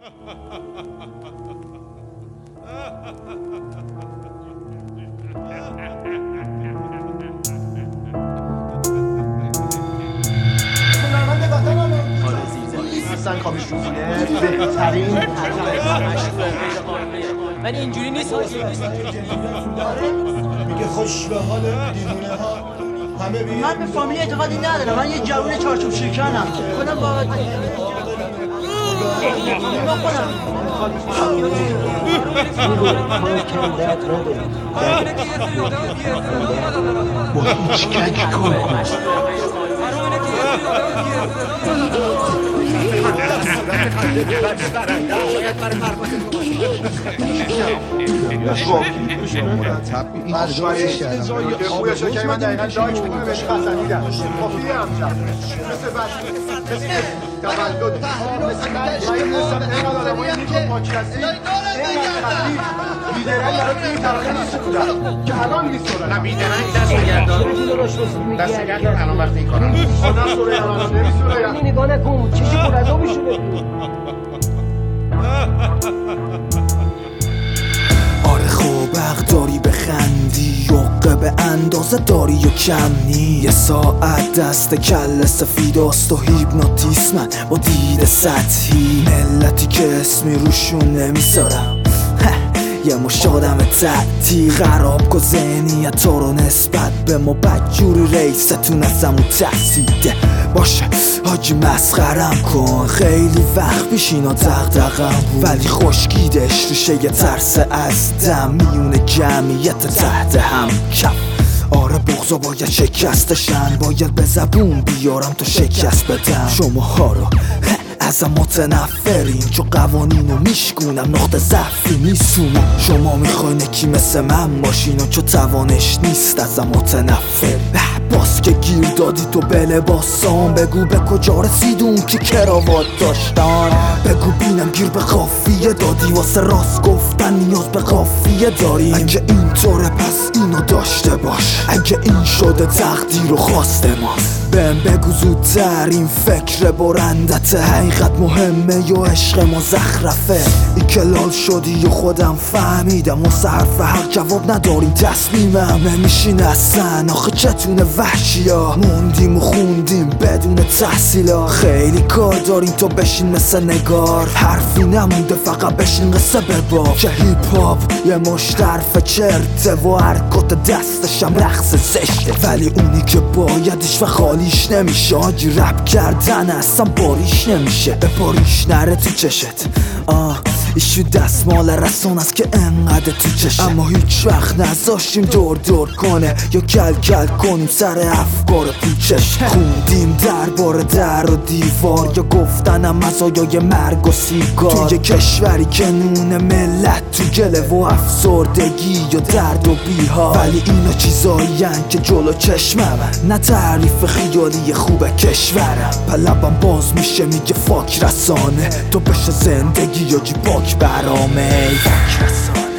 اصلا کامیشونیه بهترین من اینجوری نیست میگه خوش به حال دیوونه ها همه بی من به فامیلی اعتقادی ندارم. من یه جوون چارچوب شکنم خودم با با هیچ کک کن من دقیقا لایک میکنه بهش خسنیدم کافیه همچنان مثل تولد مثل اینقدر آدم های اینجا پاکرسی اینقدر خفیف بیدرنگ برای توی طرفه نیست بودن که الان نیست بودن بیدرنگ دست نگردار الان وقتی این کارم آنم سوره الان نمیسوره این نگاه نکن چشی پر از آبشونه. آره خوب حق داری بخندی یقه به اندازه داری و کم نی یه ساعت دست کل سفیداست و هیپنوتیسمن با دید سطحی ملتی که اسمی روشون نمیذارم یه مش آدم تعطیل خراب کن ذهنیت تو رو نسبت به ما بدجوری رئیستون ازمون تحصیده باشه حاجی مسخرم کن خیلی وقت پیش اینا دغدغه‌ام بود ولی خشکیدش ریشه یه ترس از دم میونه جمعیت تحت هم کف آره بغضا باید شکستشن باید به زبون بیارم تا شکست بدم شماها رو ازم متنفرین چون قوانینو میشکونم نقطه ضعفی نیستونم شما میخواین یکی مثل من باشین و چون توانش نیست ازم متنفر باز که گیر دادی تو به لباسام بگو به کجا رسیدون که کراوات داشتن بگو بینم گیر به قافیه دادی واسه راست گفتن نیاز به قافیه داریم اگه اینطوره پس اینو داشته باش اگه این شده تقدیر و خواست ماست بهم بگو زودتر این فکر برندت حقیقت مهمه یا عشق مزخرفه این که لال شدی و خودم فهمیدم و حرف حق جواب نداریم تصمیمم نمیشین اصلا آخه چتونه وحشیا موندیم و خوندیم بدون تحصیلا خیلی کار داریم تو بشین مثل نگار حرفی نمونده فقط بشین قصه ببار که هیپ هاپ یه مشترف چرته و حرکات دستشم رقص زشته ولی اونی که بایدش و خالیش نمیشه آجی رپ کردن اصلا باریش نمیشه به باریش نره تو چشت ایشو دستمال رسون است که انقدر تو چشه اما هیچ وقت نذاشتیم دور دور کنه یا کل کل کنیم سر افکار پیچش خوندیم درباره در و دیوار یا گفتنم مزایای مرگ و سیگار توی کشوری که نون ملت تو گله و افسردگی یا درد و بیها ولی اینا چیزایین که جلو چشمم نه تعریف خیالی خوبه کشورم پلبم باز میشه میگه فاک رسانه تو بشه زندگی یا جی پاک برامه فاک رسانه